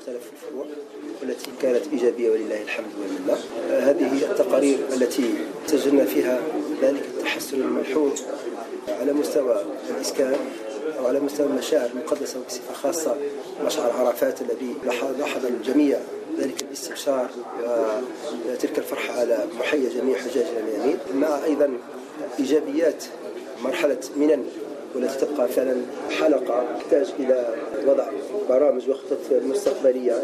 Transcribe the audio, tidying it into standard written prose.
مختلف الفروع والتي كانت إيجابية ولله الحمد والمنة. هذه هي التقارير التي سجلنا فيها ذلك التحسن الملحوظ على مستوى الإسكان أو على مستوى المشاعر المقدسة وبصفة خاصة مشعر عرفات الذي لاحظ الجميع ذلك الاستبشار وتلك الفرحة على محيا جميع حجاج اليمين، مع أيضا إيجابيات مرحلة منن والتي تبقى فعلا حلقة تحتاج إلى وضع برامج وخطط مستقبلية.